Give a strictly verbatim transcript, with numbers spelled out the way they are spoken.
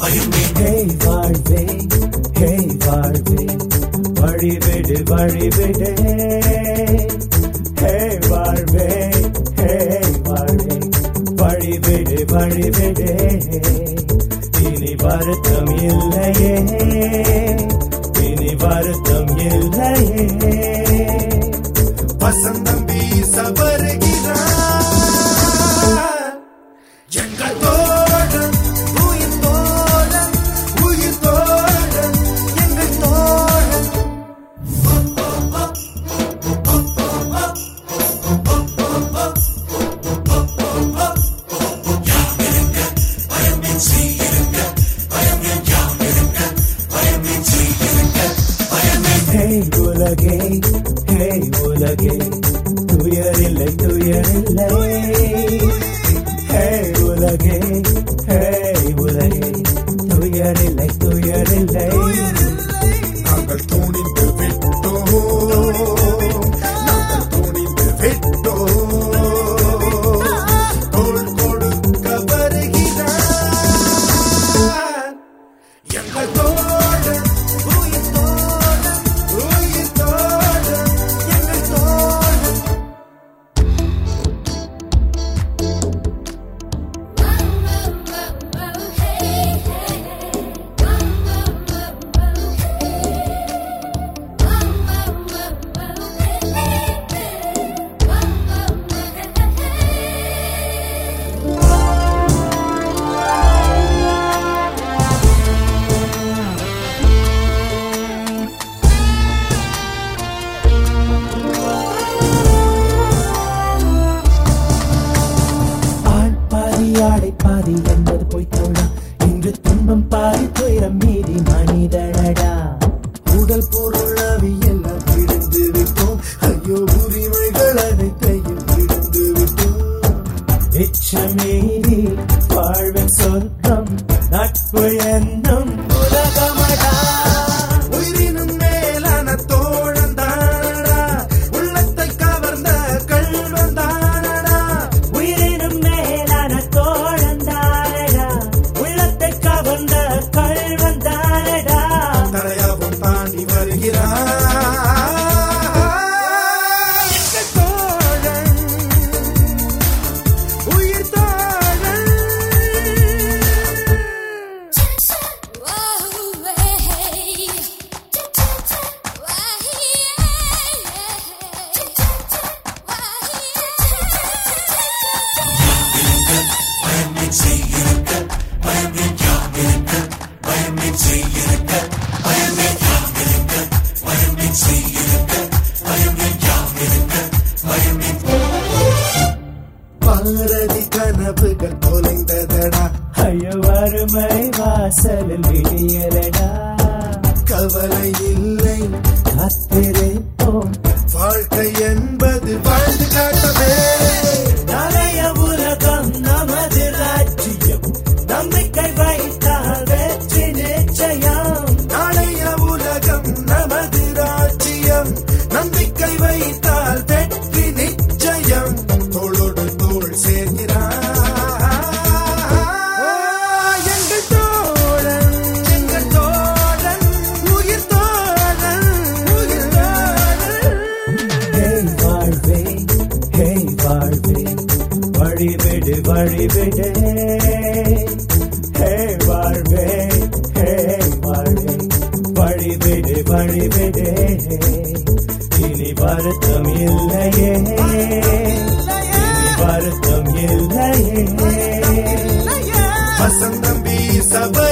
ஹே வாழ்வே ஹே வாழ்வே வழிவிடு வழிவிடு ஹே வாழ்வே ஹே வாழ்வே வழிவிடு வழிவிடு இனி வருத்தம் இல்லையே இனி வருத்தம் இல்லையே வசந்தம் வீச வருகிறார் எங்கள் தோழன் உயிர் தோழன் உயிர் தோழன் எங்கள் தோழன் ஹே உலகே ஹே உலகே துயரில்லை துயரில்லை ஹே உலகே ஹே உலகே துயரில்லை துயரில்லை நாங்கள் துணிந்து விட்டோம் நாங்கள் துணிந்து விட்டோம் தோள் கொடுக்க வருகிறார் எங்கள் தோழன் உயிர் தோழன் உயிர் தோழன் எங்கள் தோழன் ஆள் பாதி ஆடை பாதி என்பது பொய்த்தோழா இன்று துன்பம் பாதி துயரம் மீதி மனிதனடா உடல் பொருள் அவி எல்லாம் விழுந்து விட்டோம் ஐயோ உரிமைகள் அனைத்தையும் விழுந்து விட்டோம் எச்சமீறி வாழ்வின் சொர்க்கம் நட்பு என்னும் உலகமடா உயிரினும் மேலான தோழன் தானடா உள்ளத்தை கவர்ந்த கள்வன் தானடா உயிரினும் மேலான தோழந்தாரடா உள்ளத்தை கவர்ந்த கள்வந்தாரடா தரையாவும் தாண்டி வருகிறார் எங்கள் தோழன் உயிர் தோழன் பாரதி கனவுகள் தொலைந்ததடா ஐயோ வறுமை வாசலில் விடியலடா கவலை இல்லை காத்திருப்போம் வாழ்க்கை என்பது வாழ்ந்து காட்டவே நாளைய உலகம் நமது ராஜ்யம் நம்பிக்கை வைத்தால் வெற்றி நிச்சயம் நாளைய உலகம் நமது ராஜ்யம் நம்பிக்கை வைத்தால் வெற்றி நிச்சயம் தோளோடு தோள் சேர்கிறார் எங்கள் தோழன் எங்கள் தோழன் உயிர் தோழன் உயிர் தோழன் ஹே வாழ்வே ஹே வாழ்வே வழிவிடு வழிவிடு ஹே வாழ்வே ஹே வாழ்வே வழிவிடு வழிவிடு இனி வருத்தம் இல்லையே இனி வருத்தம் இல்லையே வசந்தம் வீச